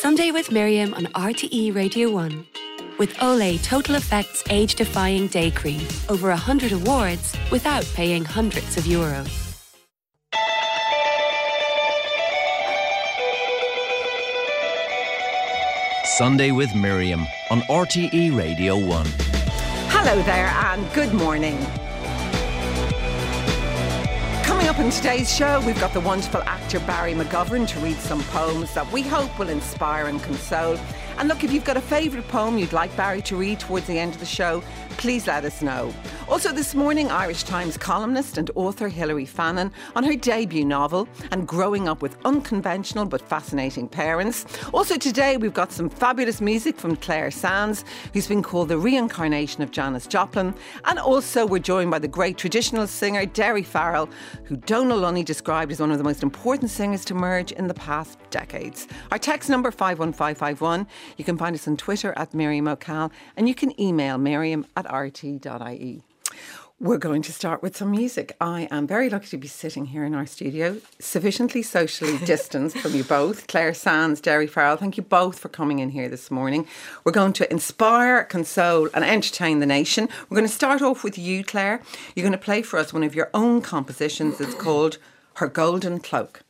Sunday with Miriam on RTE Radio 1. With Olay Total Effects Age-Defying Day Cream. Over 100 awards without paying hundreds of euros. Sunday with Miriam on RTE Radio 1. Hello there and good morning. Coming up in today's show, we've got the wonderful actor Barry McGovern to read some poems that we hope will inspire and console. And look, if you've got a favourite poem you'd like Barry to read towards the end of the show, please let us know. Also this morning, Irish Times columnist and author Hilary Fannin on her debut novel and growing up with unconventional but fascinating parents. Also today we've got some fabulous music from Claire Sands, who's been called the reincarnation of Janis Joplin. And also we're joined by the great traditional singer Derry Farrell, who Donal Lunny described as one of the most important singers to emerge in the past decades. Our text number 51551. You can find us on Twitter at Miriam O'Cal, and you can email miriam@rt.ie. We're going to start with some music. I am very lucky to be sitting here in our studio, sufficiently socially distanced from you both. Claire Sands, Derry Farrell, thank you both for coming in here this morning. We're going to inspire, console and entertain the nation. We're going to start off with you, Claire. You're going to play for us one of your own compositions. It's called Her Golden Cloak.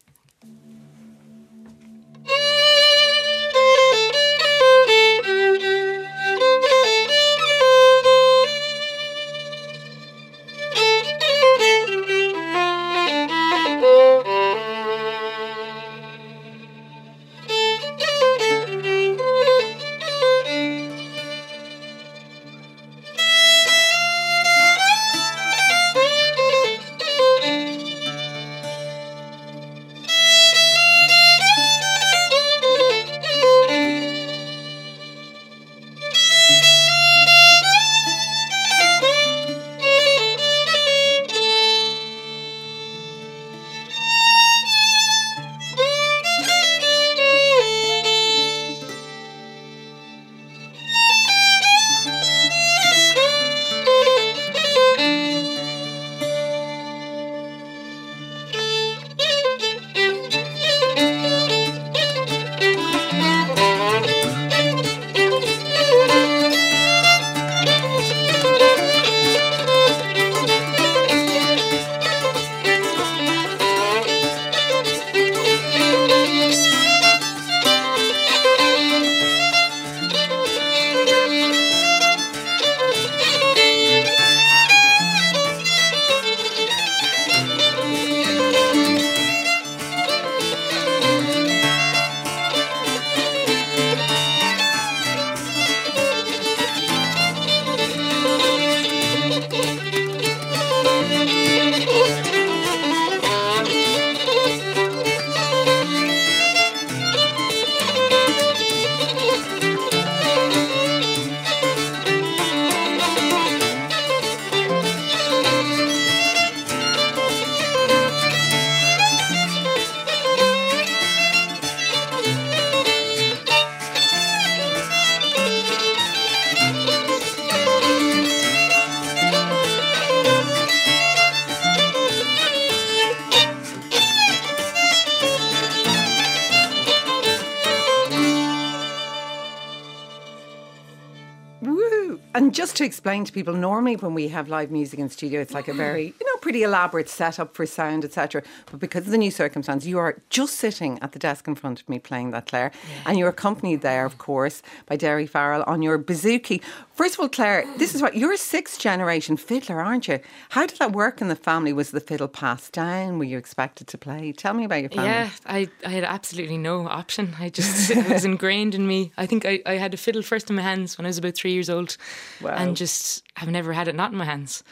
And just to explain to people, normally when we have live music in studio, it's like a very, pretty elaborate setup for sound, etc. But because of the new circumstance, you are just sitting at the desk in front of me playing that, Claire. Yeah. And you're accompanied there, of course, by Derry Farrell on your bouzouki. First of all, Claire, this is right. You're a sixth generation fiddler, aren't you? How did that work in the family? Was the fiddle passed down? Were you expected to play? Tell me about your family. Yeah, I had absolutely no option. It was ingrained in me. I think I had a fiddle first in my hands when I was about 3 years old. Wow. And just have never had it not in my hands.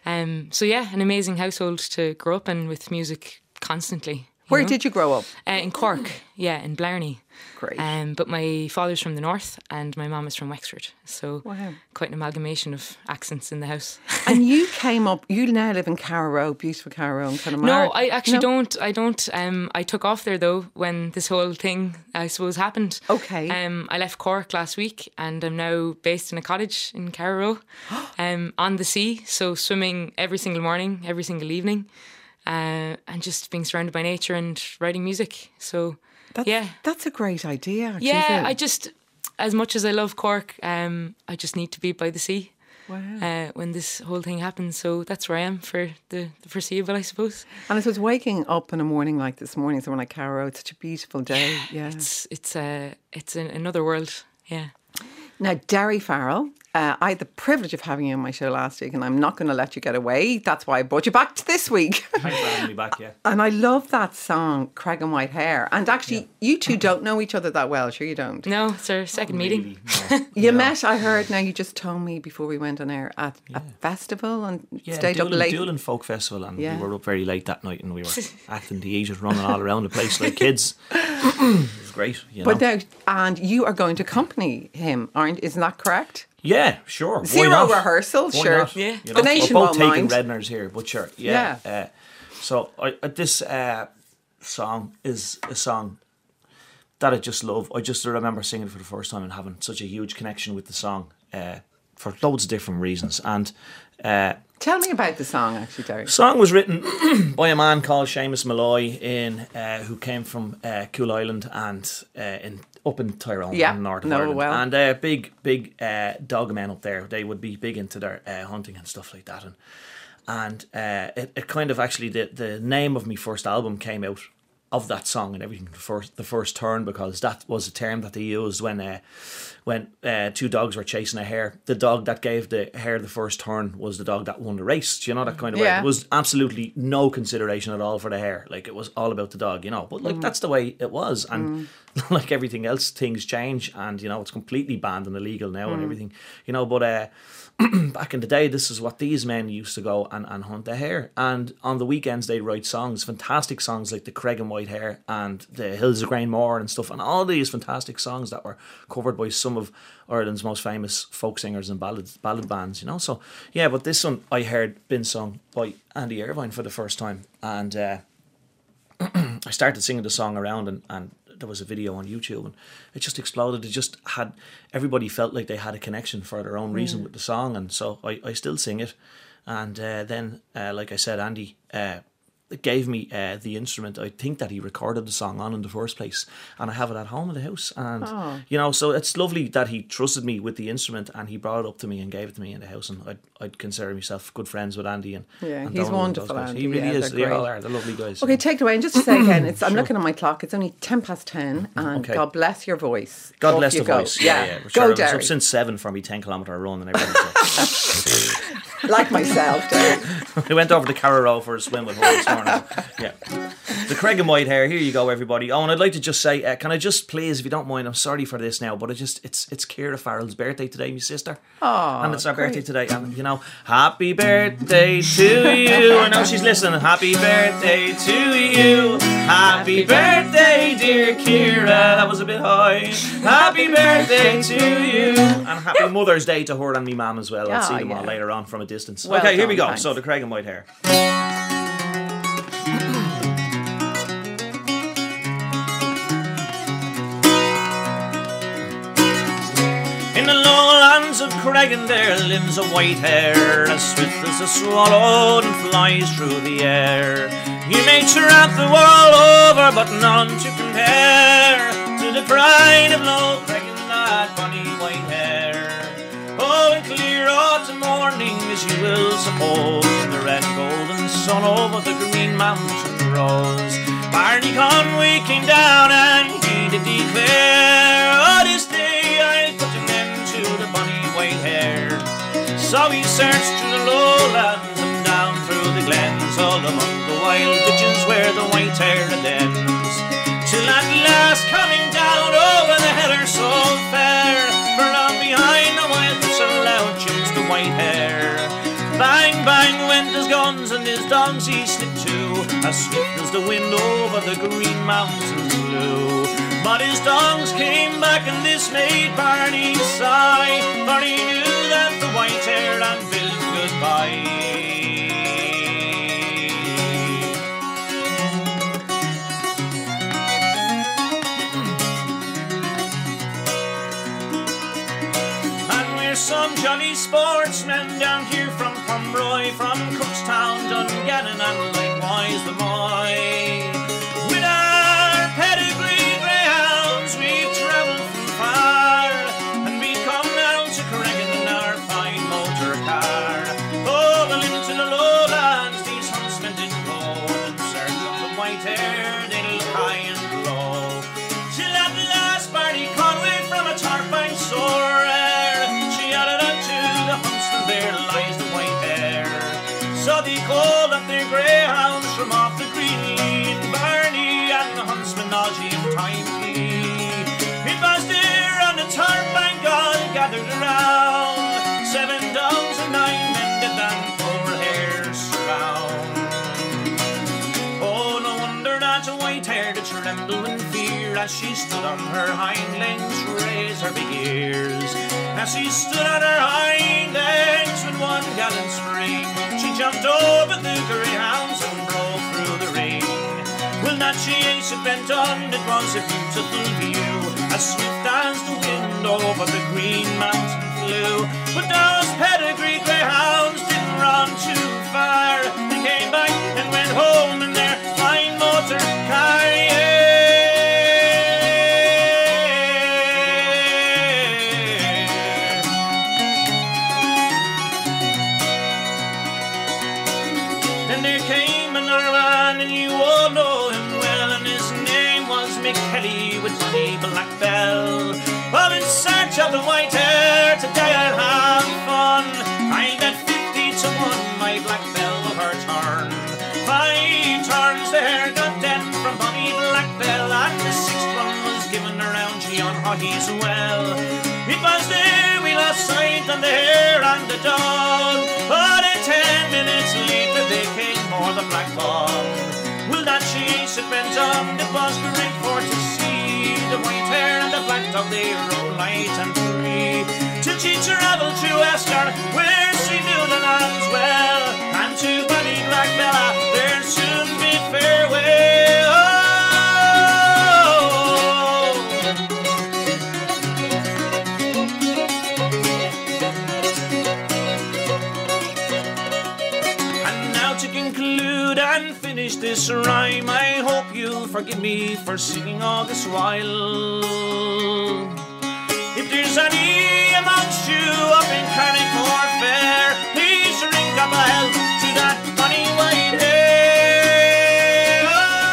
So yeah, an amazing household to grow up in with music constantly. Where did you grow up? In Cork, in Blarney. Great. But my father's from the north and my mum is from Wexford. So quite an amalgamation of accents in the house. And you came up, you now live in Carrow, beautiful Carrow and Connemara. No, I actually don't. I don't. I took off there though when this whole thing, I suppose, happened. Okay. I left Cork last week and I'm now based in a cottage in Carrow on the sea. So swimming every single morning, every single evening. And just being surrounded by nature and writing music. So That's a great idea, actually. Yeah, I just, as much as I love Cork, I just need to be by the sea. Wow. When this whole thing happens, so that's where I am for the foreseeable, I suppose. And I suppose waking up in a morning like this morning, someone like Caro, it's such a beautiful day. Yeah, it's another world. Yeah. Now, Derry Farrell, I had the privilege of having you on my show last week, and I'm not going to let you get away. That's why I brought you back to this week. Thanks for having me back, yeah. And I love that song, Craig and White Hair. And actually, you two don't know each other that well. Sure you don't? No, it's our second meeting. No. You met, I heard, now you just told me before we went on air, at a festival and stayed up late. Doolin Folk Festival, and we were up very late that night, and we were acting the Aegis, running all around the place like kids. It was great, But now, and you are going to accompany him, isn't that correct? Yeah, sure. Zero rehearsal, sure. Not? Yeah. You The know, nation we're both won't taking mind. Redners here, but sure. Yeah. So this song is a song that I just love. I just remember singing it for the first time and having such a huge connection with the song for loads of different reasons. And Tell me about the song, actually, Derry. the song was written by a man called Seamus Malloy who came from Cool Island and up in Tyrone, in north of Ireland. Well. And big dog men up there. They would be big into their hunting and stuff like that. And it kind of actually, the name of my first album came out of that song and everything, the first turn, because that was a term that they used when two dogs were chasing a hare. The dog that gave the hare the first turn was the dog that won the race. Do you know that kind of way? It was absolutely no consideration at all for the hare. Like, it was all about the dog, you know. But like that's the way it was. And like everything else, things change, and you know, it's completely banned and illegal now and everything. You know, but back in the day, this is what these men used to go and hunt the hare. And on the weekends, they'd write songs, fantastic songs like the Craig and White Hare and the Hills of Grainmore and stuff, and all these fantastic songs that were covered by some of Ireland's most famous folk singers and ballad bands, you know. So yeah, but this one I heard been sung by Andy Irvine for the first time, and I started singing the song around, and there was a video on YouTube, and it just exploded. It just had, everybody felt like they had a connection for their own reason with the song, and so I still sing it. And then, like I said, Andy gave me the instrument. I think that he recorded the song on in the first place, and I have it at home in the house. And you know, so it's lovely that he trusted me with the instrument, and he brought it up to me and gave it to me in the house. And I'd consider myself good friends with Andy. And Yeah, and he's Donald and those wonderful, guys. Andy. He really Yeah, is. they're They all great. are. They're lovely guys. Okay, take it away. And just to say again, I'm looking at my clock. It's only 10:10, and Okay. God bless your voice. God Off bless you the go. voice. Yeah, For go, sure. I was Derry. up since 7 for me 10-kilometre run and everything. So. Like myself, Derry. I went over to Carrow for a swim with her this morning. Yeah. The Craig and White Hair, here you go, everybody. Oh, and I'd like to just say, can I just please, if you don't mind, I'm sorry for this now, but it's Ciara Farrell's birthday today, my sister. Oh, and it's our birthday today, and you know, happy birthday to you. I know she's listening. Happy birthday to you. Happy birthday, dear Ciara. That was a bit high. Happy birthday to you. And happy Mother's Day to her and me mum as well. I'll see them all later on from a distance. Well okay, here we done, go. thanks. So the Craig and White Hair. In the lowlands of Creggan there lives a white hare, as swift as a swallow and flies through the air. He may tramp the world over, but none to compare to the pride of Low Creggan, that bonny white hare. Oh, in clear autumn morning, as you will suppose, when the red golden sun over the green mountain rose, Barney Conway came down and he did declare, oh, this day I'll put an end to the bonny white hare. So he searched through the lowlands and down through the glens, all among the wild ditches where the white hare ends, till at last coming down over the heather so fair, from behind the wild thistle out chips the white hare. Bang, bang went his guns and his dogs he slipped too, as swift as the wind over the green mountains blew. But his dogs came back and this made Barney sigh, for he knew that the white hare had bid goodbye. Some jolly sportsmen down here from Pombroy, from Cookstown, Dungannon and likewise the Moy, with our pedigree as she stood on her hind legs to raise her big ears. As she stood on her hind legs with one gallant spring, she jumped over the greyhounds and broke through the ring. Well, not she ace it bent on, it was a beautiful view, as swift as the wind over the green mountain flew. But those pedigree greyhounds didn't run too far. They came back and went home in their fine motor car. Then there came another man, and you all know him well, and his name was Mick Kelly with Bonnie Black Bell. Well, in search of the white hare, today I'll have fun. I bet 50 to 1 my Black Bell will her turn. 5 turns the hare got dead from Bonnie Black Bell, and the 6th one was given around Gian Hoggy's well. It was there we lost sight on the hare and the dog, but in 10 minutes later they came for the black bog. Well, that chase it went on, it was great for to see the white hare and the black dog, they rode light and free, till she travelled to Esker, where she knew the lands well, and to Bonnie Black Bella there'd soon be farewell. And now to conclude and finish this rhyme, I hope you'll forgive me for singing all this while. If there's any amongst you up in Carrickmore Fair, please ring up a help to that funny white hare.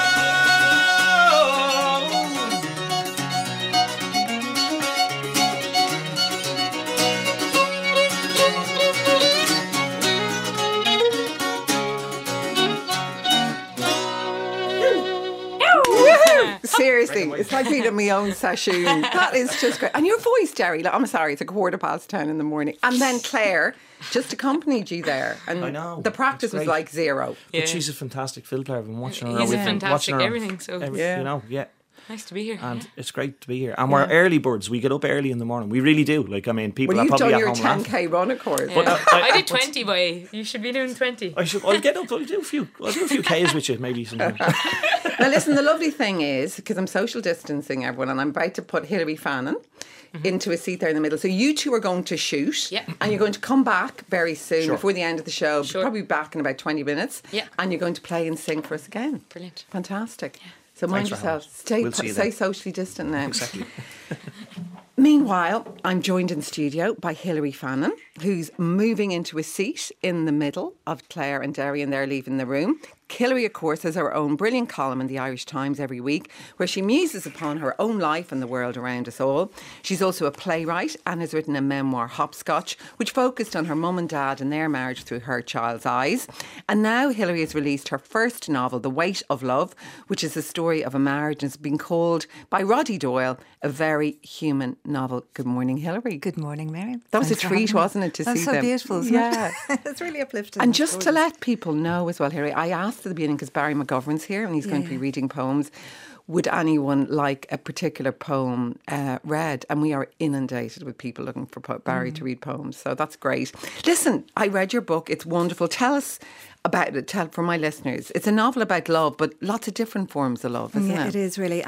Seriously, it's like being at my own session. That is just great. And your voice, Jerry, I'm sorry, it's 10:15 in the morning. And then Claire just accompanied you there. And I know, the practice was like zero. But she's a fantastic fiddle player. I've been watching her. He's a We've been fantastic watching her everything, so you know, yeah. nice to be here. And it's great to be here. And we're early birds. We get up early in the morning. We really do. Like, I mean, people Well, are you've probably done at your home 10k run, of course. Yeah. But I did 20, boy. You should be doing 20. I'll get up. I'll do a few Ks with you, maybe sometime. Now, listen, the lovely thing is, because I'm social distancing everyone, and I'm about to put Hilary Fannin into a seat there in the middle. So you two are going to shoot, Yeah. and you're going to come back very soon Sure. before the end of the show. Sure. Probably back in about 20 minutes. Yeah. And you're going to play and sing for us again. Brilliant. Fantastic. So mind Thanks for having yourself. us. We'll see you Stay then. socially distant now. Exactly. Meanwhile, I'm joined in studio by Hilary Fannin, who's moving into a seat in the middle of Claire and Derry, and they're leaving the room. Hilary, of course, has her own brilliant column in the Irish Times every week, where she muses upon her own life and the world around us all. She's also a playwright and has written a memoir, Hopscotch, which focused on her mum and dad and their marriage through her child's eyes. And now Hilary has released her first novel, The Weight of Love, which is the story of a marriage and has been called by Roddy Doyle a very human novel. Good morning, Hilary. Good morning, Mary. That was Thanks a for treat, having me. wasn't it, to That's see so them? beautiful, isn't Yeah. it? It's really uplifting. And It's just to gorgeous. let people know as well, Hilary, I asked at the beginning, because Barry McGovern's here and he's going to be reading poems, would anyone like a particular poem read? And we are inundated with people looking for Barry to read poems, so that's great. Listen, I read your book. It's wonderful. Tell us about it. Tell for my listeners. It's a novel about love, but lots of different forms of love, isn't Yeah, it? it is really.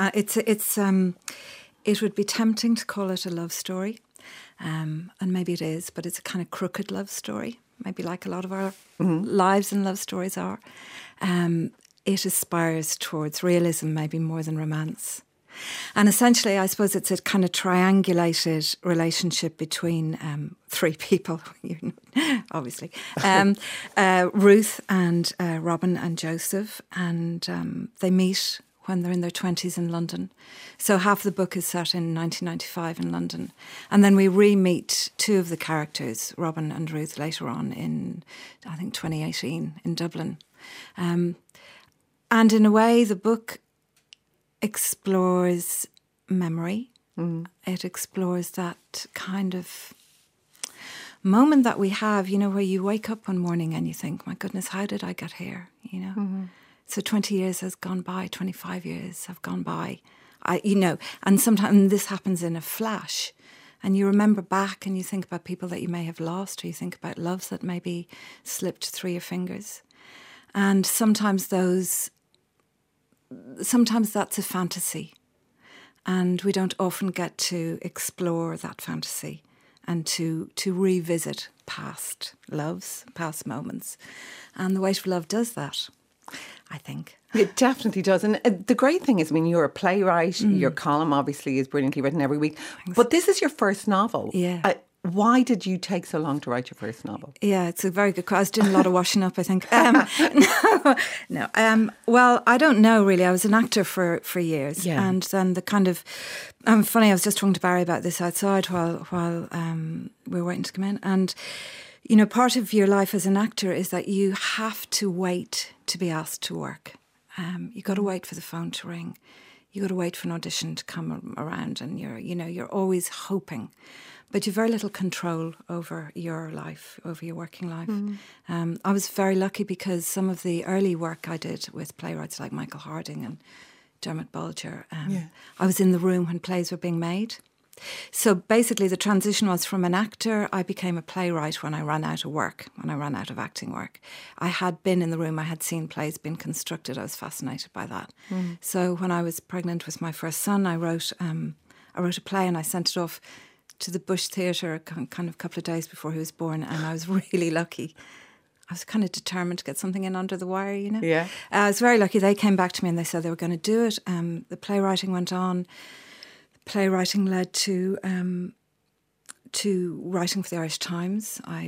It would be tempting to call it a love story, and maybe it is, but it's a kind of crooked love story, maybe like a lot of our lives and love stories are. It aspires towards realism, maybe more than romance. And essentially, I suppose it's a kind of triangulated relationship between three people, obviously. Ruth and Robin and Joseph, and they meet when they're in their 20s in London. So half the book is set in 1995 in London. And then we re-meet two of the characters, Robin and Ruth, later on in, I think, 2018 in Dublin. And in a way, the book explores memory. It explores that kind of moment that we have, you know, where you wake up one morning and you think, my goodness, how did I get here? You know? So 20 years has gone by, 25 years have gone by. And sometimes this happens in a flash. And you remember back and you think about people that you may have lost, or you think about loves that maybe slipped through your fingers. And sometimes that's a fantasy. And we don't often get to explore that fantasy and to revisit past loves, past moments. And The Weight of Love does that, I think. It definitely does. And the great thing is, I mean, you're a playwright. Your column obviously is brilliantly written every week. Thanks. But this is your first novel. Yeah. Why did you take so long to write your first novel? Yeah, it's a very good question. I was doing a lot of washing up, I think. No. Well, I don't know, really. I was an actor for years. Yeah. And then the kind of... funny, I was just talking to Barry about this outside while we were waiting to come in. And, you know, part of your life as an actor is that you have to wait to be asked to work. You got to wait for the phone to ring. You got to wait for an audition to come around, and you're always hoping, but you've very little control over your life, over your working life. I was very lucky because some of the early work I did with playwrights like Michael Harding and Dermot Bulger, I was in the room when plays were being made. So basically the transition was from an actor, I became a playwright when I ran out of work, when I ran out of acting work. I had been in the room, I had seen plays being constructed, I was fascinated by that. So when I was pregnant with my first son, I wrote a play and I sent it off to the Bush Theatre kind of a couple of days before he was born, and I was really lucky. I was kind of determined to get something in under the wire, you know? Yeah. I was very lucky. They came back to me and they said they were going to do it. The playwriting went on. Playwriting led to writing for the Irish Times. I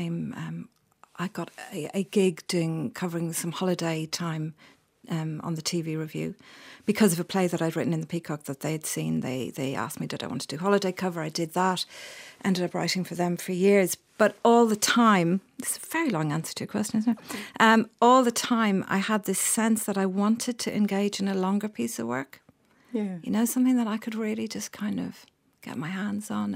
got a gig covering some holiday time on the TV Review because of a play that I'd written in the Peacock that they'd seen. They asked me, did I want to do holiday cover? I did that. Ended up writing for them for years. But all the time, this is a very long answer to your question, isn't it? All the time I had this sense that I wanted to engage in a longer piece of work. Yeah. You know, something that I could really just kind of get my hands on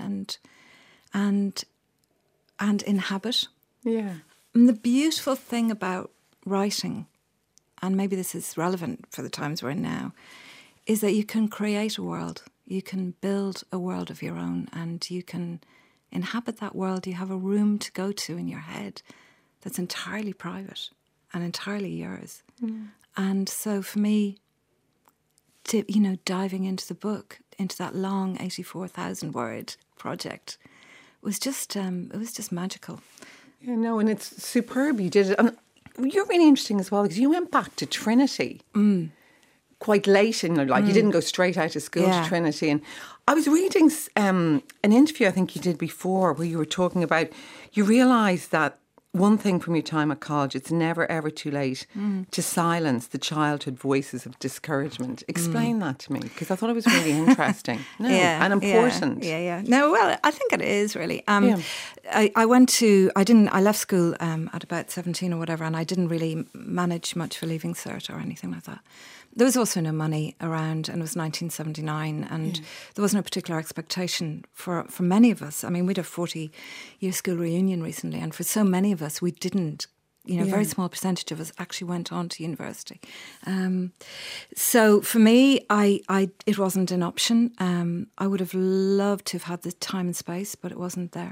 and inhabit. Yeah. And the beautiful thing about writing, and maybe this is relevant for the times we're in now, is that you can create a world. You can build a world of your own, and you can inhabit that world. You have a room to go to in your head that's entirely private and entirely yours. And so for me, diving into the book, into that long 84,000 word project, was just magical. Yeah, no, and it's superb. You did it. And you're really interesting as well because you went back to Trinity quite late in your life. You didn't go straight out of school to Trinity. And I was reading an interview I think you did before where you were talking about, you realised that one thing from your time at college, it's never ever too late to silence the childhood voices of discouragement. Explain that to me, because I thought it was really interesting and important. Yeah. No, well, I think it is really. I left school at about 17 or whatever, and I didn't really manage much for Leaving Cert or anything like that. There was also no money around, and it was 1979, and there was no particular expectation for many of us. I mean, we had a 40-year school reunion recently, and for so many of us, we didn't. A very small percentage of us actually went on to university. So for me, it wasn't an option. I would have loved to have had the time and space, but it wasn't there.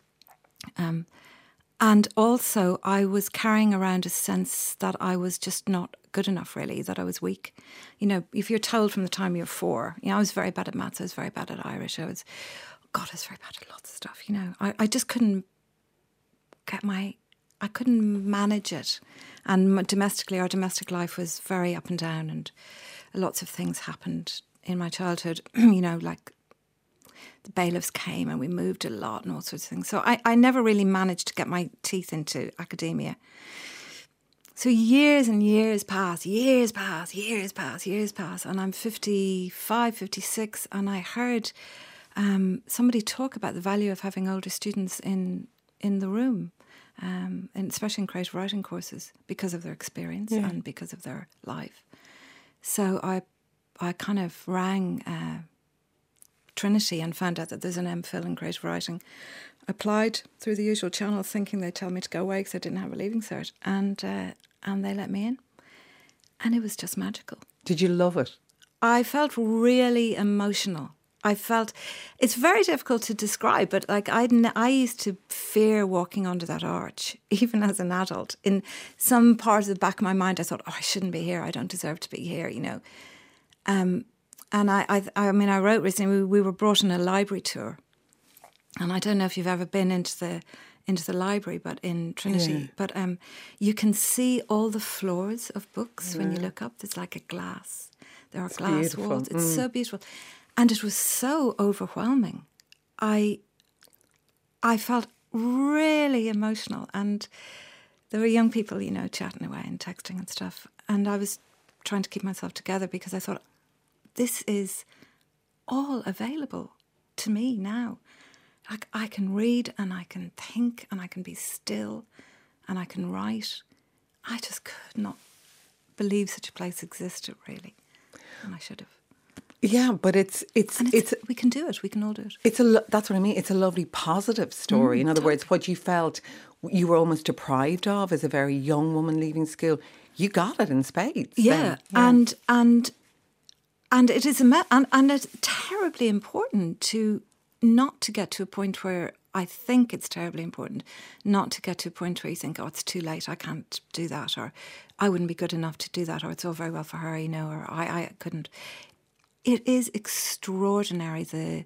And also, I was carrying around a sense that I was just not good enough, really, that I was weak. You know, if you're told from the time you're 4, I was very bad at maths, I was very bad at Irish, I was very bad at lots of stuff, I just couldn't I couldn't manage it. And domestically, our domestic life was very up and down, and lots of things happened in my childhood, like the bailiffs came and we moved a lot and all sorts of things. So I never really managed to get my teeth into academia. So years and years pass, and I'm 55, 56, and I heard somebody talk about the value of having older students in the room, and especially in creative writing courses, because of their experience and because of their life. So I kind of rang Trinity and found out that there's an MPhil in creative writing. Applied through the usual channels, thinking they'd tell me to go away because I didn't have a Leaving Cert, and they let me in, and it was just magical. Did you love it? I felt really emotional. I felt it's very difficult to describe, but like I used to fear walking under that arch, even as an adult. In some part of the back of my mind, I thought, "Oh, I shouldn't be here. I don't deserve to be here," you know. And I mean, I wrote recently. We were brought on a library tour, and I don't know if you've ever been into the library, but in Trinity, but you can see all the floors of books when you look up. There's like a glass. There are glass beautiful. walls. It's so beautiful. And it was so overwhelming. I felt really emotional. And there were young people, you know, chatting away and texting and stuff. And I was trying to keep myself together because I thought, this is all available to me now. Like, I can read and I can think and I can be still and I can write. I just could not believe such a place existed, really. And I should have. Yeah, but it's we can do it. We can all do it. That's what I mean. It's a lovely positive story. In other words, what you felt you were almost deprived of as a very young woman leaving school, you got it in spades. Yeah, and it is and it's terribly important to not to get to a point where I think it's terribly important not to get to a point where you think, oh, it's too late, I can't do that, or I wouldn't be good enough to do that, or it's all very well for her, you know, or I couldn't. It is extraordinary, the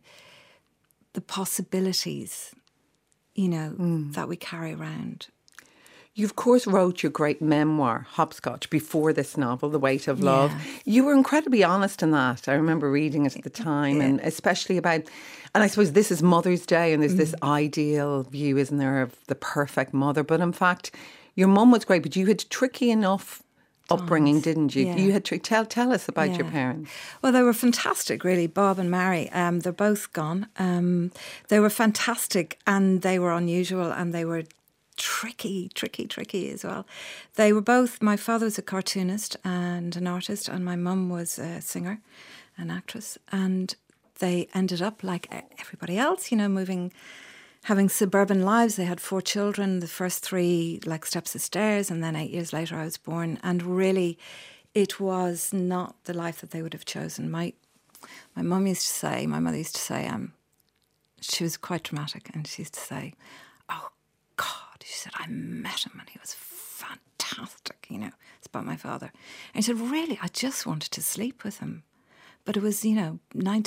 possibilities, you know, that we carry around. You, of course, wrote your great memoir, Hopscotch, before this novel, The Weight of Love. Yeah. You were incredibly honest in that. I remember reading it at the time, and especially about, and I suppose this is Mother's Day, and there's this ideal view, isn't there, of the perfect mother. But in fact, your mum was great, but you had tricky enough upbringing, didn't you? Yeah. You had tell us about your parents. Well, they were fantastic, really. Bob and Mary. They're both gone. They were fantastic, and they were unusual, and they were tricky as well. They were both. My father was a cartoonist and an artist, and my mum was a singer, an actress, and they ended up like everybody else, you know, having suburban lives. They had 4 children, the first 3 like steps of stairs, and then 8 years later I was born. And really, it was not the life that they would have chosen. My mother used to say, she was quite dramatic, and she used to say, oh God, she said, I met him and he was fantastic, you know. It's about my father. And she said, really, I just wanted to sleep with him. But it was, you know,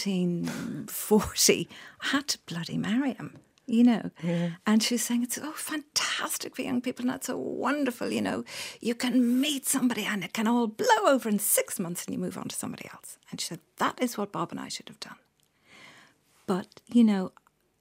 1940. I had to bloody marry him. You know, and she was saying, it's so fantastic for young people and that's so wonderful, you know. You can meet somebody and it can all blow over in 6 months and you move on to somebody else. And she said, that is what Bob and I should have done. But, you know,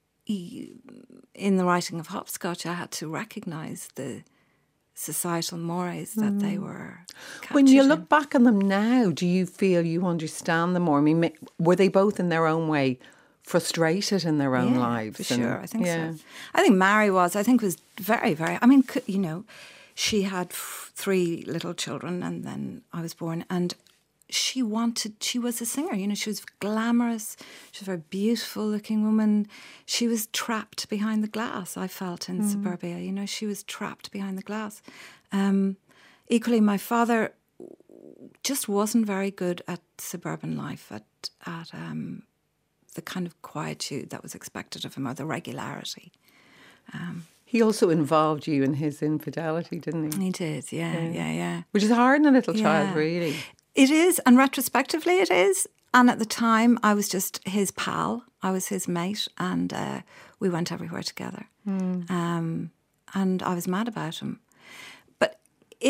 in the writing of Hopscotch, I had to recognise the societal mores that they were captured. When you look back on them now, do you feel you understand them more? I mean, were they both in their own way frustrated in their own lives? For sure, I think so. I think Mary was very, very, I mean, you know, she had 3 little children and then I was born, and she was a singer, you know, she was glamorous, she was a very beautiful looking woman. She was trapped behind the glass, I felt, in suburbia, you know, she was trapped behind the glass. Equally, my father just wasn't very good at suburban life, at the kind of quietude that was expected of him, or the regularity. He also involved you in his infidelity, didn't he? He did, yeah. Which is hard in a little child, really. It is, and retrospectively it is. And at the time, I was just his pal. I was his mate, and we went everywhere together. And I was mad about him. But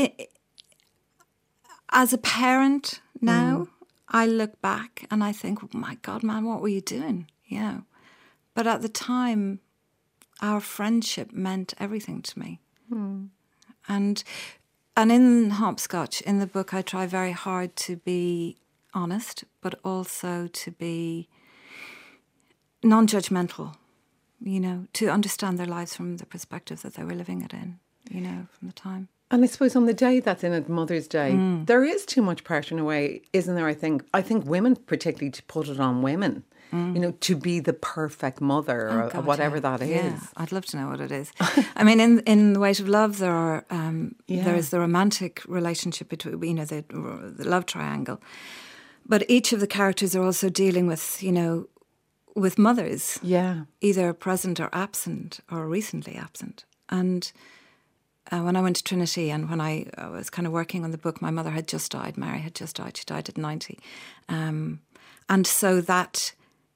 as a parent now, I look back and I think, oh my God, man, what were you doing? You know. But at the time, our friendship meant everything to me. And in Hopscotch, in the book, I try very hard to be honest, but also to be non-judgmental, you know, to understand their lives from the perspective that they were living it in, you know, from the time. And I suppose on the day that's in it, Mother's Day, there is too much pressure in a way, isn't there? I think women, particularly, to put it on women, you know, to be the perfect mother or whatever that is. Yeah, I'd love to know what it is. I mean, in The Weight of Love, there is the romantic relationship between, you know, the love triangle. But each of the characters are also dealing with, with mothers. Yeah. Either present or absent or recently absent. And when I went to Trinity and when I was kind of working on the book, my mother had just died. Mary had just died. She died at 90. And so that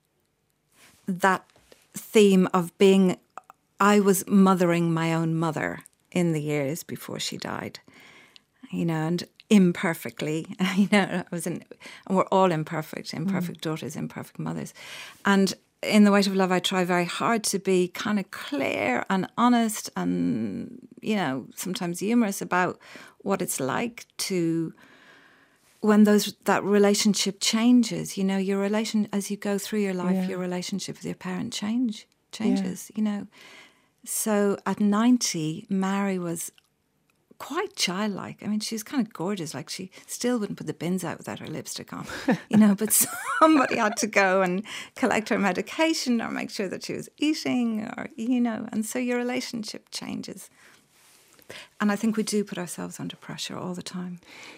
theme of being, I was mothering my own mother in the years before she died, and imperfectly, and we're all imperfect daughters, imperfect mothers. And in The Weight of Love, I try very hard to be kind of clear and honest and, sometimes humorous about what it's like to, when that relationship changes, your relation, as you go through your life, your relationship with your parent changes, So at 90, Mary was quite childlike. I mean, she was kind of gorgeous. Like, she still wouldn't put the bins out without her lipstick on, but somebody had to go and collect her medication or make sure that she was eating or, and so your relationship changes. And I think we do put ourselves under pressure all the time.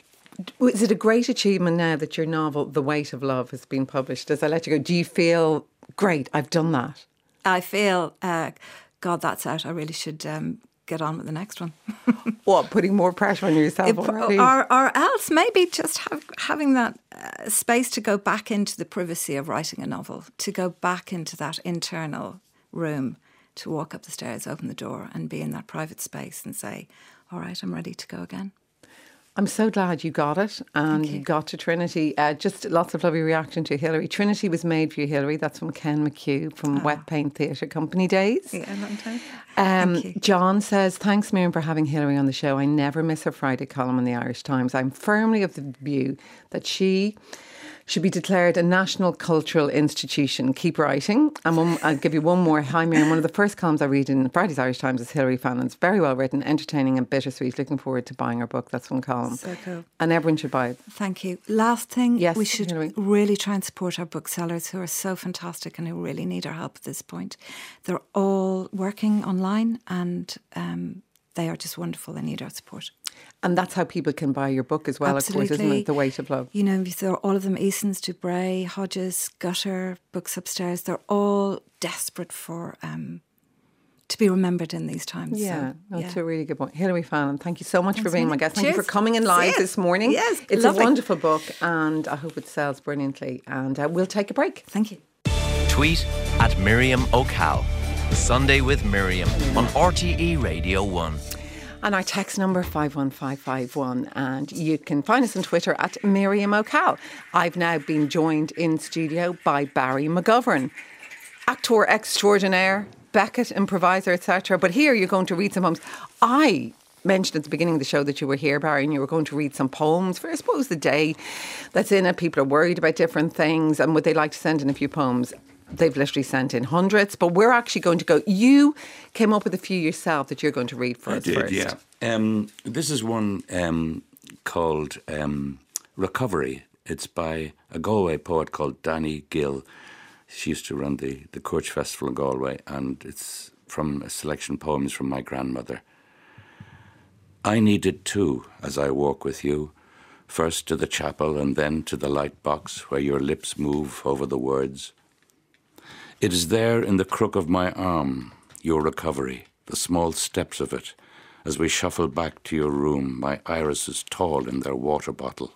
Is it a great achievement now that your novel, The Weight of Love, has been published? As I let you go, do you feel, great, I've done that? I feel, God, that's out. I really should get on with the next one. What, putting more pressure on yourself already? Or else maybe just having that space to go back into the privacy of writing a novel, to go back into that internal room, to walk up the stairs, open the door and be in that private space and say, all right, I'm ready to go again. I'm so glad you got it and you got to Trinity. Just lots of lovely reaction to Hilary. Trinity was made for you, Hilary. That's from Ken McHugh from Wet Paint Theatre Company days. Yeah, a long time. Thank you. John says, thanks Miriam for having Hilary on the show. I never miss her Friday column in the Irish Times. I'm firmly of the view that she should be declared a national cultural institution. Keep writing. And I'll give you one more. Hi Miriam, one of the first columns I read in Friday's Irish Times is Hilary Fallon's. Very well written, entertaining and bittersweet. Looking forward to buying her book. That's one column. So cool. And everyone should buy it. Thank you. Last thing, yes, we should Hilary. really try and support our booksellers who are so fantastic and who really need our help at this point. They're all working online and they are just wonderful. They need our support. And that's how people can buy your book as well, Absolutely. Of course, isn't it? The Weight of Love. They're all of them, Easons, Dubray, Hodges, Gutter, Books Upstairs. They're all desperate for to be remembered in these times. Yeah, that's a really good point. Hilary Fallon, thank you so much for being my guest. Cheers. Thank you for coming in live this morning. Yes, it's lovely. a wonderful book and I hope it sells brilliantly. And we'll take a break. Thank you. Tweet at Miriam O'Cal. Sunday with Miriam on RTE Radio 1. And our text number 51551, and you can find us on Twitter at Miriam O'Cal. I've now been joined in studio by Barry McGovern, actor extraordinaire, Beckett improviser, etc. But here you're going to read some poems. I mentioned at the beginning of the show that you were here, Barry, and you were going to read some poems for, I suppose, the day that's in it. People are worried about different things and would they like to send in a few poems? They've literally sent in hundreds, but we're actually going to go. You came up with a few yourself that you're going to read for us first. Yeah. This is one called Recovery. It's by a Galway poet called Danny Gill. She used to run the Courch Festival in Galway, and it's from a selection of poems from my grandmother. I need it too, as I walk with you, first to the chapel and then to the light box where your lips move over the words. It is there in the crook of my arm, your recovery, the small steps of it, as we shuffle back to your room, my irises tall in their water bottle.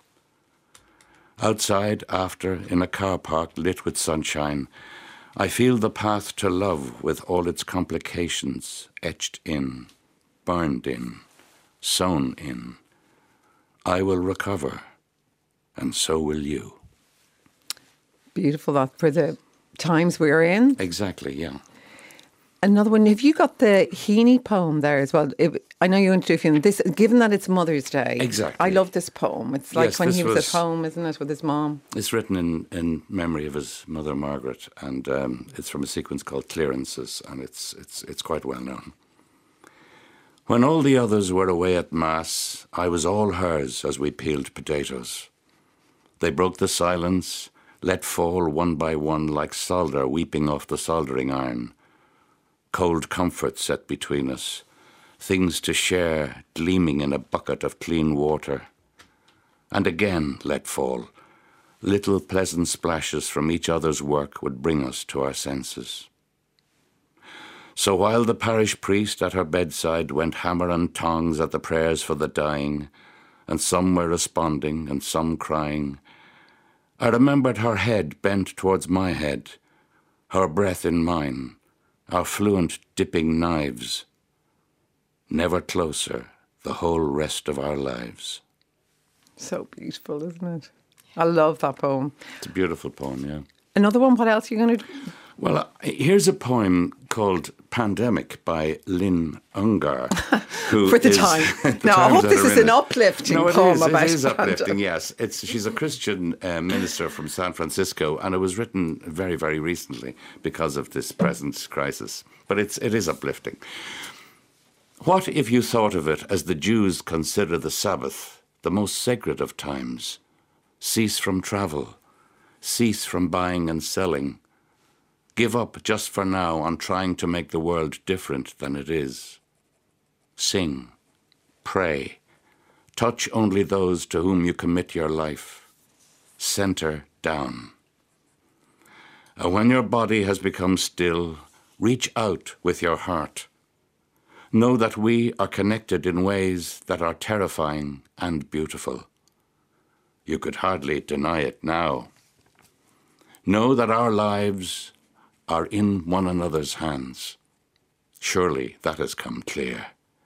Outside, after, in a car park lit with sunshine, I feel the path to love with all its complications etched in, burned in, sewn in. I will recover, and so will you. Beautiful, that for the times we're in. Exactly, yeah. Another one. Have you got the Heaney poem there as well? I know you're into a few. This, given that it's Mother's Day. Exactly. I love this poem. It's like yes, when he was at home, isn't it, with his mom? It's written in memory of his mother, Margaret, and it's from a sequence called Clearances, and it's quite well known. When all the others were away at Mass, I was all hers as we peeled potatoes. They broke the silence, let fall one by one like solder weeping off the soldering iron. Cold comfort set between us, things to share gleaming in a bucket of clean water. And again let fall, Little pleasant splashes from each other's work would bring us to our senses. So while the parish priest at her bedside went hammer and tongs at the prayers for the dying, and some were responding and some crying, I remembered her head bent towards my head, her breath in mine, our fluent dipping knives, never closer the whole rest of our lives. So beautiful, isn't it? I love that poem. It's a beautiful poem, yeah. Another one, what else are you going to do? Well, here's a poem called Pandemic by Lynn Ungar. Who For the time. Now, I hope this is an uplifting poem about it is uplifting, yes. She's a Christian minister from San Francisco, and it was written very, very recently because of this present crisis. But it is uplifting. What if you thought of it as the Jews consider the Sabbath, the most sacred of times? Cease from travel, cease from buying and selling. Give up just for now on trying to make the world different than it is. Sing, pray, touch only those to whom you commit your life. Center down. And when your body has become still, reach out with your heart. Know that we are connected in ways that are terrifying and beautiful. You could hardly deny it now. Know that our lives are in one another's hands. Surely that has come clear.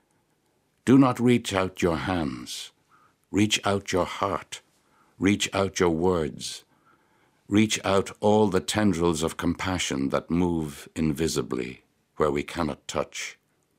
Do not reach out your hands. Reach out your heart. Reach out your words. Reach out all the tendrils of compassion that move invisibly where we cannot touch.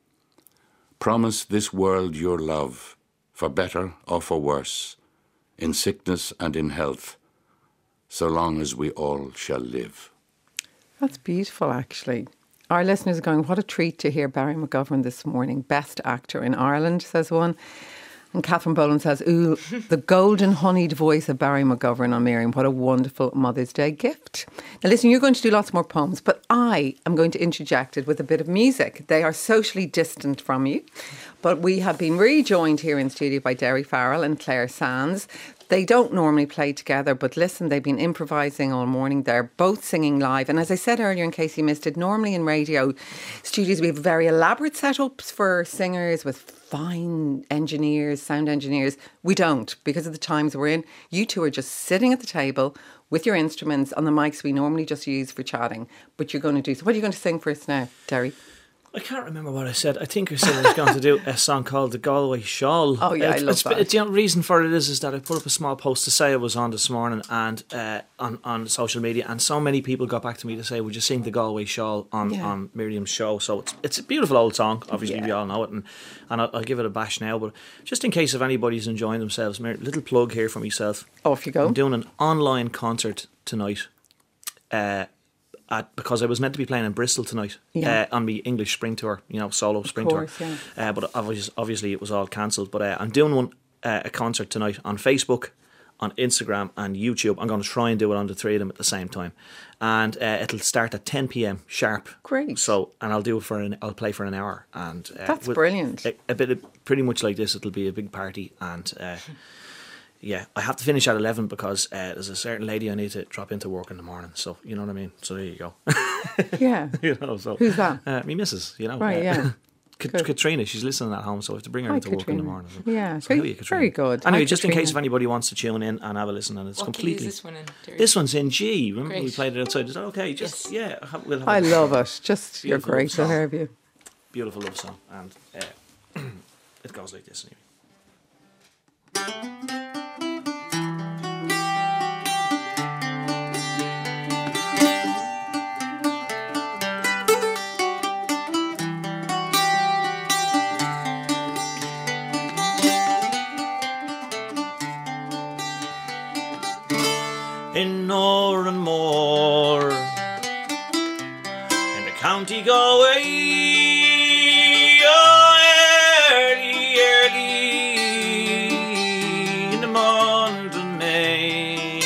Promise this world your love, for better or for worse, in sickness and in health, so long as we all shall live. That's beautiful, actually. Our listeners are going, what a treat to hear Barry McGovern this morning. Best actor in Ireland, says one. And Catherine Boland says, ooh, the golden honeyed voice of Barry McGovern on Miriam. What a wonderful Mother's Day gift. Now listen, you're going to do lots more poems, but I am going to interject it with a bit of music. They are socially distant from you, but we have been rejoined here in studio by Derry Farrell and Claire Sands. They don't normally play together, but listen, they've been improvising all morning. They're both singing live. And as I said earlier, in case you missed it, normally in radio studios, we have very elaborate setups for singers with fine engineers, sound engineers. We don't, because of the times we're in. You two are just sitting at the table with your instruments on the mics we normally just use for chatting. But you're going to do so. What are you going to sing for us now, Derry? I can't remember what I said. I think I said I was going to do a song called The Galway Shawl. Oh, yeah, I love that. The reason for it is that I put up a small post to say I was on this morning and on social media, and so many people got back to me to say, would you sing The Galway Shawl on Miriam's show? So it's a beautiful old song. Obviously, we all know it, and I'll give it a bash now. But just in case if anybody's enjoying themselves, little plug here for myself. Off you go. I'm doing an online concert tonight. Because I was meant to be playing in Bristol tonight on the English Spring Tour, solo Spring Tour. Yeah. But obviously it was all cancelled. But I'm doing a concert tonight on Facebook, on Instagram and YouTube. I'm going to try and do it on the three of them at the same time. And it'll start at 10 p.m. sharp. Great. So, and I'll do it I'll play for an hour. And that's brilliant. A bit of, pretty much like this, it'll be a big party. And yeah, I have to finish at 11 because there's a certain lady I need to drop into work in the morning. So, you know what I mean? So there you go. Yeah. So who's that? Me missus, Right, yeah. Katrina, she's listening at home, so I have to bring her into work in the morning. So. Yeah, so very good. Anyway, just in case if anybody wants to tune in and have a listen, and it's what completely. Key is this one in? This one's in G. Remember Great. we played it outside? Is that okay? Just we'll have I love it. Just you're beautiful great to song. have you. Beautiful love song, and it goes like this anyway. In more and more in the county Galway, early in the month of May,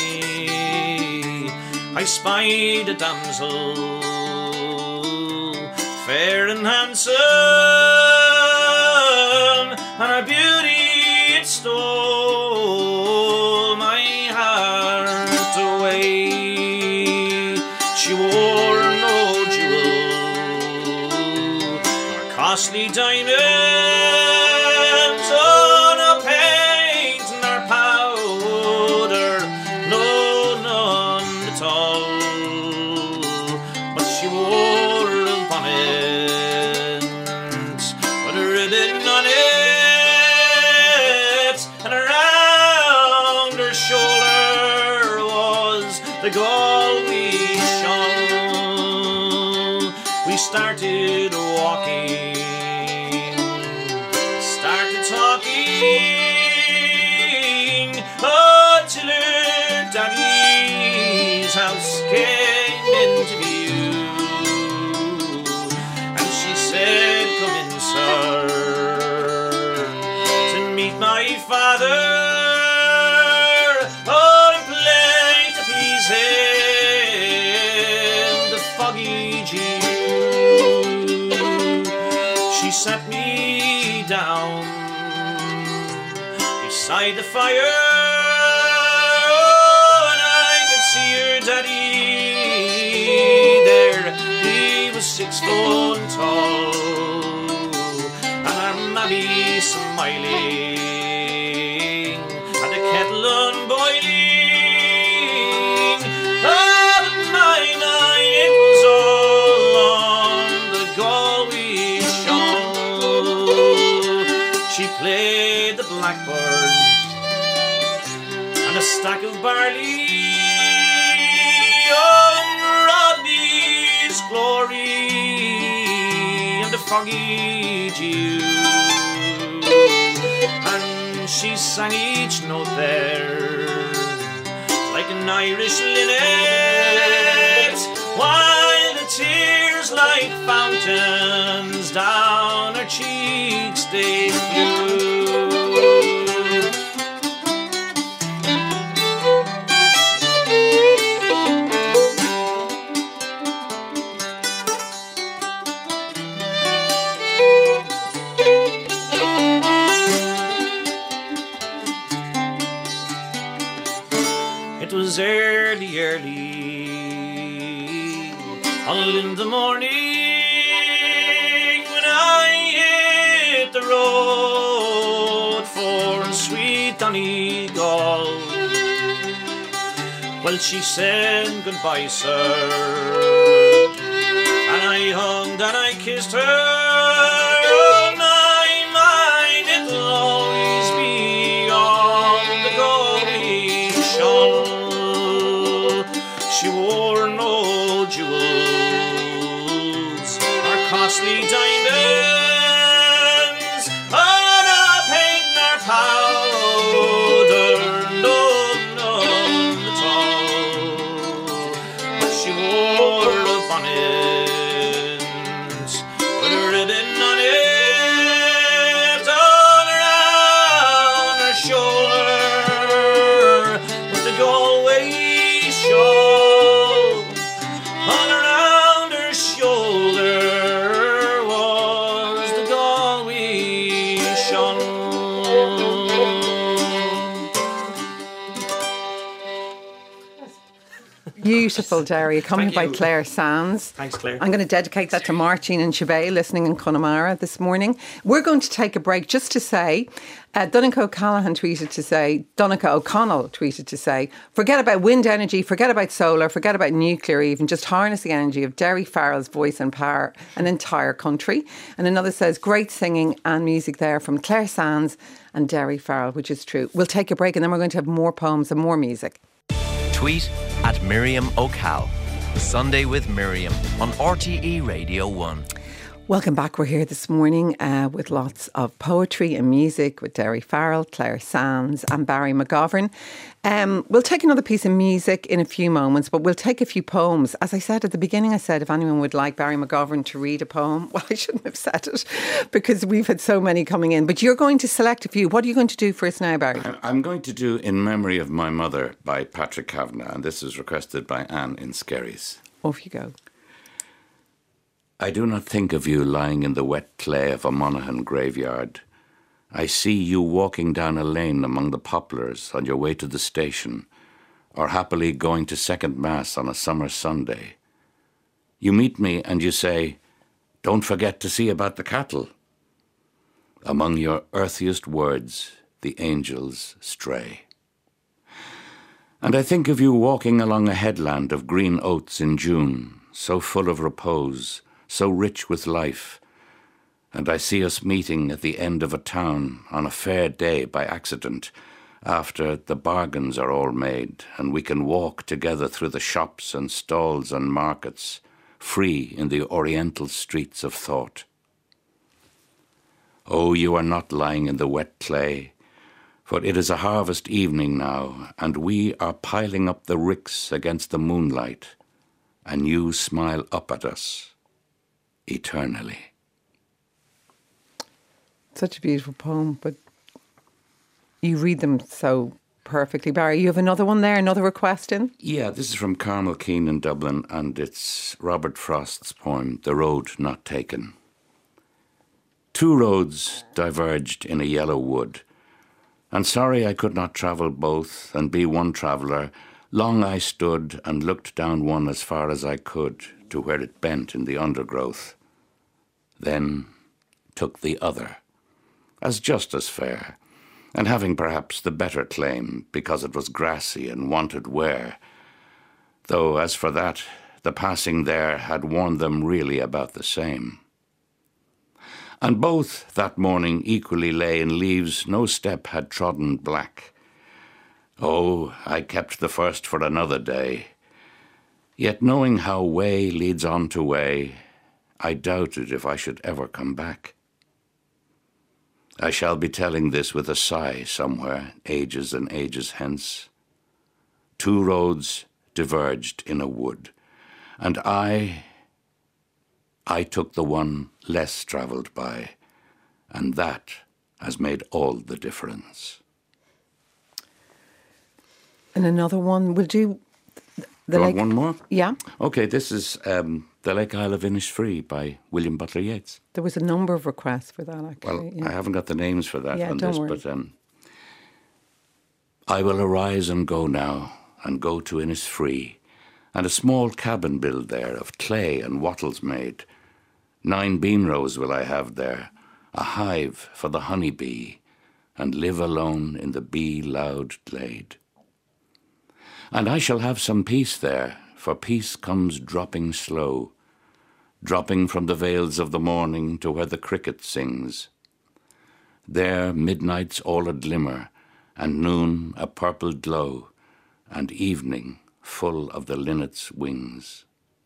I spied a damsel fair and handsome, and her beauty it stole my heart costly diamonds on a paint nor powder, no, none at all. But she wore a bonnet with a ribbon on it, and around her shoulder was the Galway shawl. We started walking, started talking, till her daddy's house came into view, and she said, "Come in, sir, to meet my father, and play to please him the foggy Jew." She sat me down beside the fire, and I could see her daddy there. He was 6 foot tall, and our mammy smiling, and the kettle unboiling. Oh, but my mind, it was all on the Galway shawl. She played the blackbird and a stack of barley, on Rodney's glory and the foggy Jew. And she sang each note there like an Irish linnet, while the tears like fountains down her cheeks they flew. It was early, all in the morning, when I hit the road for sweet Donegal. Well, she said goodbye, sir, and I hugged and I kissed her. On my mind, it'll always be on the Galway shawl. She wore no jewels or costly diamonds, on a paint nor powder, no, none at all. But she wore a bonnet with a ribbon on it, all around her shoulder was the Galway shawl. All around her shoulder was the Galway shawl. Beautiful, Derry, accompanied by you. Claire Sands. Thanks, Claire. I'm going to dedicate that to Martine and Siobhan listening in Connemara this morning. We're going to take a break just to say, Donncha O'Connell tweeted to say, forget about wind energy, forget about solar, forget about nuclear even, just harness the energy of Derry Farrell's voice and power an entire country. And another says, great singing and music there from Claire Sands and Derry Farrell, which is true. We'll take a break and then we're going to have more poems and more music. Tweet at Miriam O'Cal. Sunday with Miriam on RTE Radio 1. Welcome back. We're here this morning with lots of poetry and music with Derry Farrell, Claire Sands and Barry McGovern. We'll take another piece of music in a few moments, but we'll take a few poems. As I said at the beginning, I said if anyone would like Barry McGovern to read a poem, well, I shouldn't have said it because we've had so many coming in. But you're going to select a few. What are you going to do for us now, Barry? I'm going to do In Memory of My Mother by Patrick Kavanagh, and this is requested by Anne in Skerries. Off you go. I do not think of you lying in the wet clay of a Monaghan graveyard. I see you walking down a lane among the poplars on your way to the station, or happily going to second mass on a summer Sunday. You meet me and you say, Don't forget to see about the cattle. Among your earthiest words, the angels stray. And I think of you walking along a headland of green oats in June, so full of repose, so rich with life, and I see us meeting at the end of a town on a fair day by accident, after the bargains are all made, and we can walk together through the shops and stalls and markets, free in the oriental streets of thought. Oh, you are not lying in the wet clay, for it is a harvest evening now, and we are piling up the ricks against the moonlight, and you smile up at us eternally. Such a beautiful poem, but you read them so perfectly. Barry, you have another one there, another request in? Yeah, this is from Carmel Keane in Dublin, and it's Robert Frost's poem, The Road Not Taken. Two roads diverged in a yellow wood, and sorry I could not travel both and be one traveller. Long I stood and looked down one as far as I could to where it bent in the undergrowth. Then took the other, as just as fair, and having perhaps the better claim, because it was grassy and wanted wear. Though as for that, the passing there had warned them really about the same. And both that morning equally lay in leaves no step had trodden black. Oh, I kept the first for another day. Yet knowing how way leads on to way, I doubted if I should ever come back. I shall be telling this with a sigh somewhere, ages and ages hence. Two roads diverged in a wood, and I took the one less travelled by, and that has made all the difference. And another one, will do the Lake... One more? Yeah. Okay, this is The Lake Isle of Innisfree by William Butler Yeats. There was a number of requests for that, actually. Well, yeah. I haven't got the names for that on don't this, worry. but I will arise and go now, and go to Innisfree, and a small cabin build there of clay and wattles made. 9 bean rows will I have there, a hive for the honey bee, and live alone in the bee-loud glade. And I shall have some peace there, for peace comes dropping slow, dropping from the vales of the morning to where the cricket sings. There midnight's all a glimmer, and noon a purple glow, and evening full of the linnet's wings.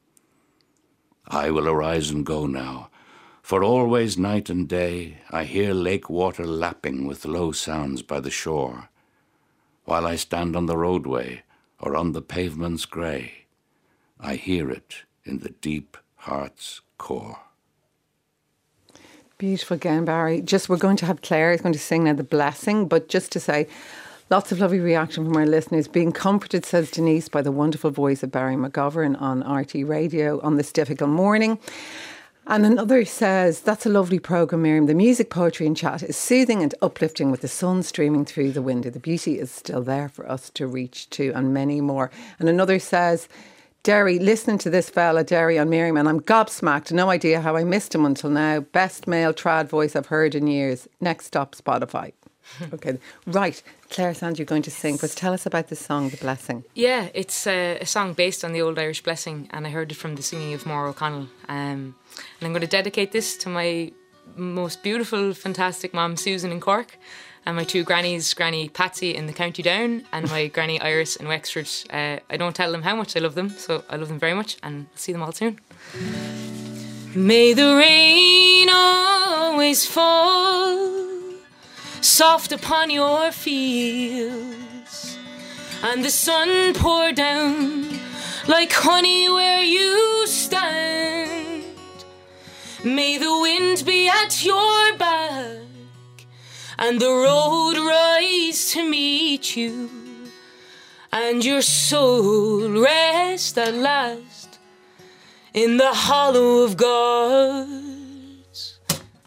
I will arise and go now, for always night and day I hear lake water lapping with low sounds by the shore, while I stand on the roadway or on the pavement's grey. I hear it in the deep heart's core. Beautiful again, Barry. Just, we're going to have Claire is going to sing now The Blessing, but just to say, lots of lovely reaction from our listeners. Being comforted, says Denise, by the wonderful voice of Barry McGovern on RT Radio on this difficult morning. And another says, that's a lovely programme, Miriam. The music, poetry and chat is soothing and uplifting with the sun streaming through the window. The beauty is still there for us to reach to, and many more. And another says, Derry, listening to this fella, Derry on Miriam, and I'm gobsmacked. No idea how I missed him until now. Best male trad voice I've heard in years. Next stop, Spotify. Okay, right. Claire Sand, you're going to sing, but tell us about the song, The Blessing. Yeah, it's a song based on the Old Irish Blessing, and I heard it from the singing of Maura O'Connell. And I'm going to dedicate this to my most beautiful, fantastic mum, Susan in Cork, and my 2 grannies, Granny Patsy in the County Down and my Granny Iris in Wexford. I don't tell them how much I love them, so I love them very much, and I'll see them all soon. May the rain always fall soft upon your fields, and the sun pour down like honey where you stand. May the wind be at your back and the road rise to meet you, and your soul rest at last in the hollow of God's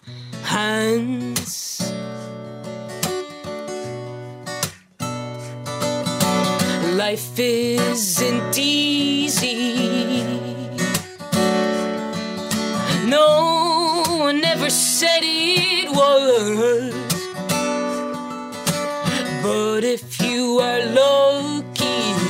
hands. Life isn't easy, No one ever said it was. But if you are lucky,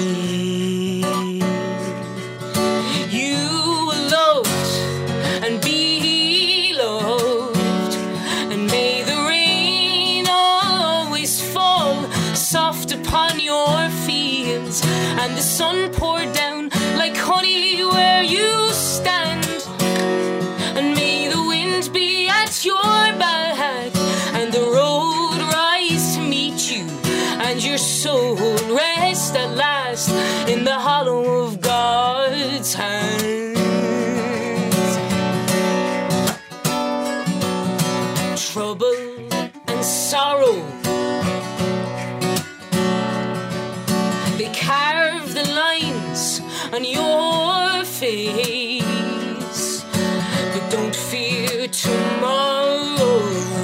you will love and be loved. And may the rain always fall soft upon your fields, and the sun pour down like honey where you stand. And may the wind be at your back, and the road rise to meet you, and your soul rest at last in the hollow of God's hands. Trouble and sorrow, they carve the lines on your face, but don't fear tomorrow,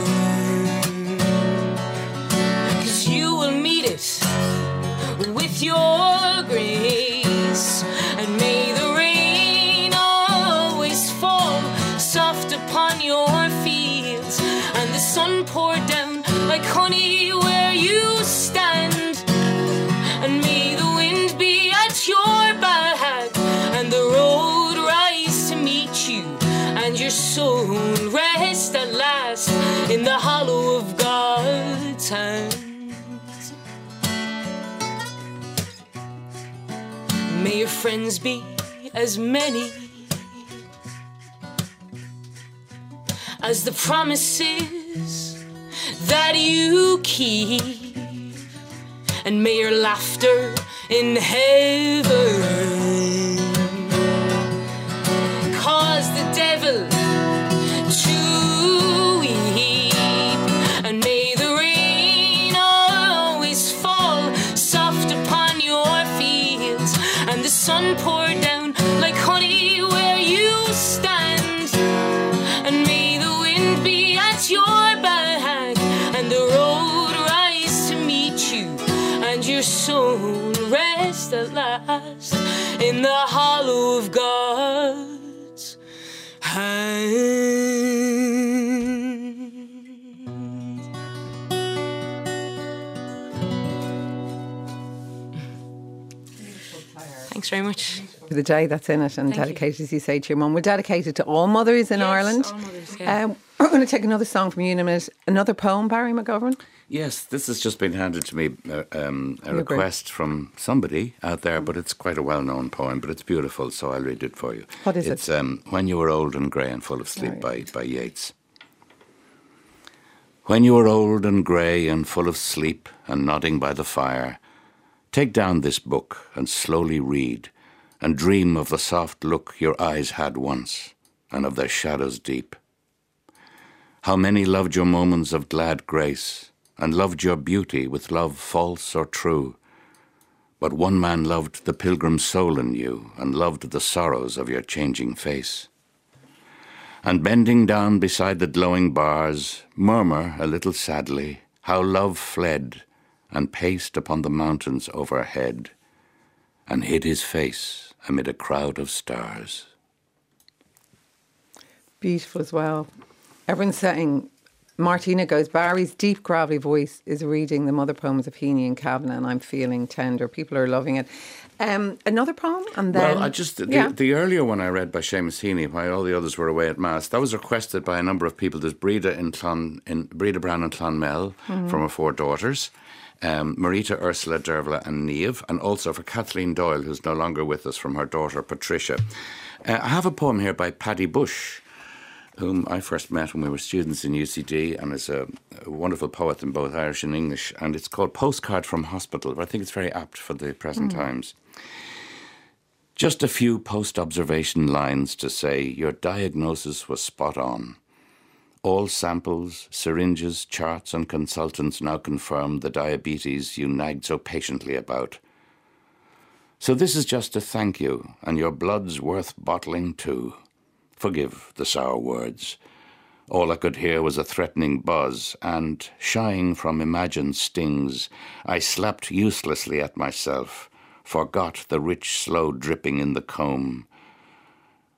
'cause you will meet it with your grace. And may the rain always fall soft upon your fields, and the sun pour down like honey where you stand. And may the wind be at your back, and the road rise to meet you, and your soul rest at last in the hollow of God's hands. May your friends be as many as the promises that you keep, and may your laughter in heaven cause the devil to weep. And may the rain always fall soft upon your fields, and the sun pour down like honey where you stand. And may the wind be at your back, and the road rise to meet you, and your soul rest at last in the hollow of God's hand. Thanks very much. For the day that's in it, and dedicated, as you say, to your mum. We're dedicated to all mothers in Ireland. All mothers, yeah. We're going to take another song from you in a minute. Another poem, Barry McGovern. Yes, this has just been handed to me, a request from somebody out there, but it's quite a well-known poem, but it's beautiful, so I'll read it for you. What is it? It's When You Were Old and Grey and Full of Sleep by Yeats. When you were old and grey and full of sleep and nodding by the fire, take down this book and slowly read, and dream of the soft look your eyes had once, and of their shadows deep. How many loved your moments of glad grace, and loved your beauty with love false or true. But one man loved the pilgrim soul in you, and loved the sorrows of your changing face. And bending down beside the glowing bars, murmur a little sadly how love fled, and paced upon the mountains overhead, and hid his face amid a crowd of stars. Beautiful as well. Everyone's saying, Martina goes, Barry's deep gravelly voice is reading the mother poems of Heaney and Kavanagh, and I'm feeling tender. People are loving it. Another poem, and then... Well, the earlier one I read by Seamus Heaney, while all the others were away at Mass, that was requested by a number of people. There's Breda Brown in Clonmel from her 4 daughters, Marita, Ursula, Dervla and Niamh, and also for Kathleen Doyle, who's no longer with us, from her daughter Patricia. I have a poem here by Paddy Bush, whom I first met when we were students in UCD, and is a wonderful poet in both Irish and English, and it's called Postcard from Hospital, but I think it's very apt for the present times. Just a few post-observation lines to say your diagnosis was spot on. All samples, syringes, charts and consultants now confirm the diabetes you nagged so patiently about. So this is just a thank you, and your blood's worth bottling too. Forgive the sour words. All I could hear was a threatening buzz, and, shying from imagined stings, I slapped uselessly at myself, forgot the rich, slow dripping in the comb.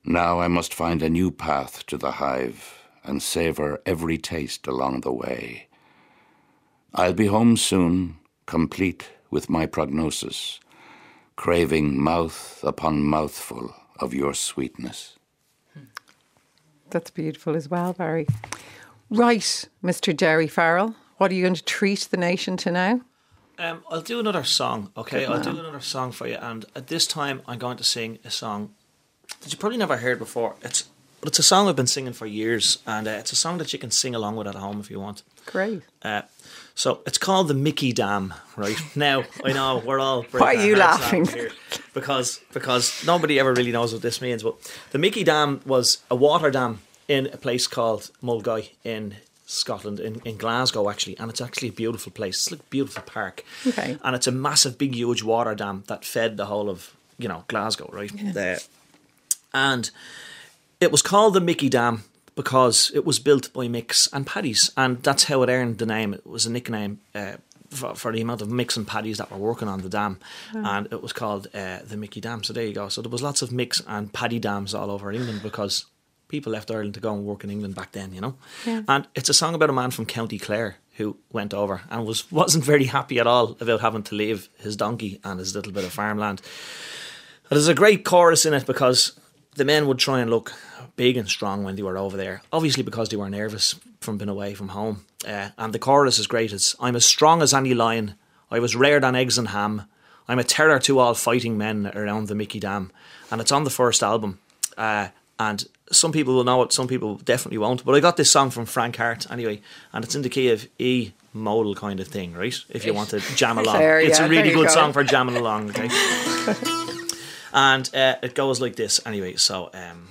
Now I must find a new path to the hive and savour every taste along the way. I'll be home soon, complete with my prognosis, craving mouth upon mouthful of your sweetness. That's beautiful as well, Barry. Right, Mr. Jerry Farrell, what are you going to treat the nation to now? I'll do another song, okay? I'll do another song for you, and at this time I'm going to sing a song that you probably never heard before. It's a song I've been singing for years, and it's a song that you can sing along with at home if you want. Great. So it's called the Mickey Dam, right? Now, I know we're all... Why are you laughing? Here because nobody ever really knows what this means, but the Mickey Dam was a water dam in a place called Mulgai in Scotland, in Glasgow actually, and it's actually a beautiful place. It's like a beautiful park. Okay. And it's a massive, big, huge water dam that fed the whole of, Glasgow, right? Yeah. And it was called the Mickey Dam because it was built by Micks and Paddies, and that's how it earned the name. It was a nickname for the amount of Micks and Paddies that were working on the dam, and it was called the Mickey Dam. So there you go. So there was lots of Micks and Paddy dams all over England because people left Ireland to go and work in England back then, Yeah. And it's a song about a man from County Clare who went over and wasn't very happy at all about having to leave his donkey and his little bit of farmland. And there's a great chorus in it because the men would try and look big and strong when they were over there, obviously because they were nervous from being away from home. And the chorus is great. It's, I'm as strong as any lion, I was reared on eggs and ham, I'm a terror to all fighting men around the Mickey Dam. And it's on the first album. And some people will know it, some people definitely won't. But I got this song from Frank Hart anyway, and it's in the key of E modal kind of thing, right? If you want to jam along. Fair, it's yeah, a really there you good go. song for jamming along, okay? And it goes like this anyway, so...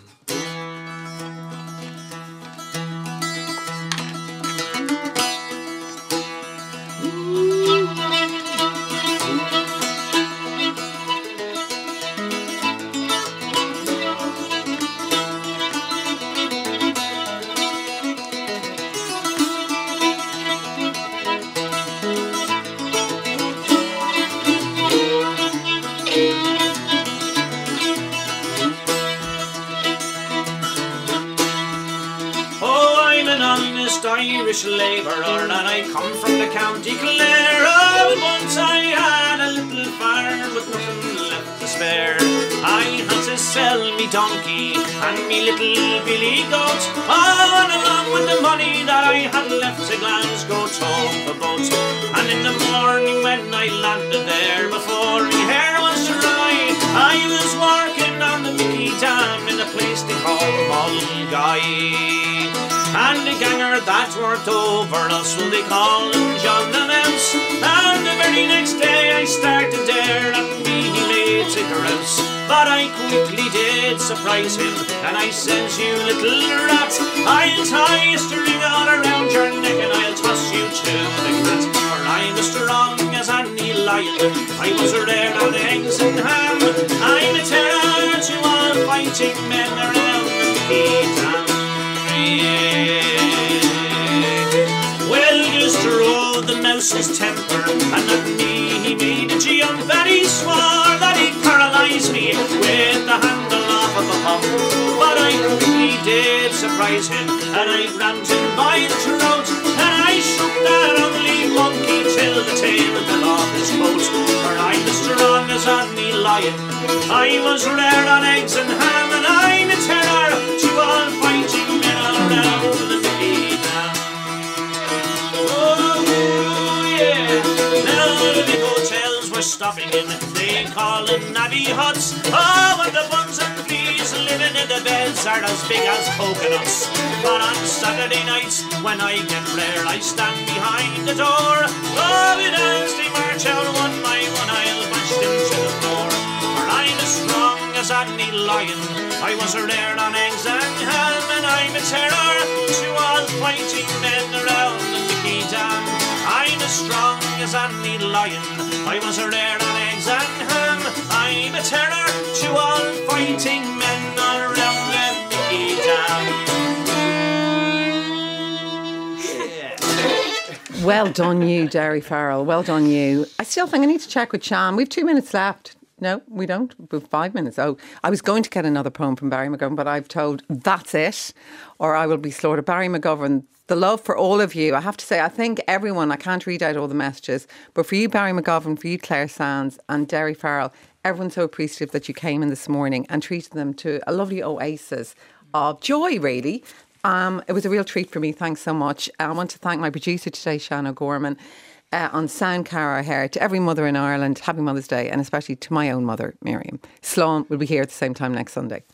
Irish labourer, and I come from the county Clare. Oh, and once I had a little farm with nothing left to spare. I had to sell me donkey and me little billy goat. Oh, and along with the money that I had left to Glasgow tow the boat. And in the morning when I landed there, before my hair was dry, I was working on the Mickey Dam in a place they call Mulgai. And the ganger that worked over us, well, they call him John the Mouse. And the very next day I started there, and me he made to grouse. But I quickly did surprise him, and I said, you little rat, I'll tie a string all around your neck, and I'll toss you to the cat. For I'm as strong as any lion, I was reared on eggs and ham. I'm a terror to all fighting men around the Mickey Dam. Well, just rode the mouse's temper, and at me he made a jump, and he swore that he'd paralyse me with the handle off of a pump. But I quickly did surprise him, and I grabbed him by the throat, and I shook that ugly monkey till the tail fell off his coat. For I'm as strong as any lion, I was reared on eggs and ham, and I'm a terror to all fighting men around the Mickey Dam. Oh yeah, now the big hotels we're stopping in, they call them navvy huts. Oh, and the buns and fleas living in the beds are as big as coconuts. But on Saturday nights when I get there, I stand behind the door. Oh, and as they march out one by one, I'll bash them to the floor. For I'm as strong as any lion, I was reared on eggs and ham, and I'm a terror to all fighting men around the Mickey Dam. I'm as strong as any lion, I was reared on eggs and ham. I'm a terror to all fighting men around the Mickey Dam. Well done you, Jerry Farrell. Well done you. I still think I need to check with Sean. We've 2 minutes left. No, we don't. We've 5 minutes. Oh, I was going to get another poem from Barry McGovern, but I've told that's it, or I will be slaughtered. Barry McGovern, the love for all of you. I have to say, I think everyone, I can't read out all the messages, but for you, Barry McGovern, for you, Claire Sands and Derry Farrell, everyone's so appreciative that you came in this morning and treated them to a lovely oasis of joy, really. It was a real treat for me. Thanks so much. I want to thank my producer today, Shan O'Gorman. On sound, Cara Hare, to every mother in Ireland, happy Mother's Day, and especially to my own mother, Miriam. Slán will be here at the same time next Sunday.